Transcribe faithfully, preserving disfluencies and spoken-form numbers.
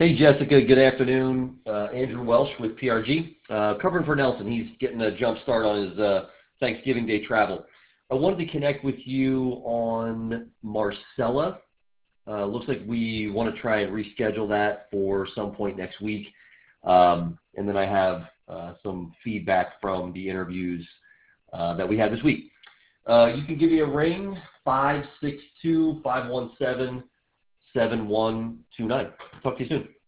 Hey, Jessica. Good afternoon. Uh, Andrew Welsh with P R G, uh, covering for Nelson. He's getting a jump start on his uh, Thanksgiving Day travel. I wanted to connect with you on Marcella. Uh, looks like we want to try and reschedule that for some point next week. Um, and then I have uh, some feedback from the interviews uh, that we had this week. Uh, you can give me a ring, five six two, five one seven, seven one two nine. Talk to you soon.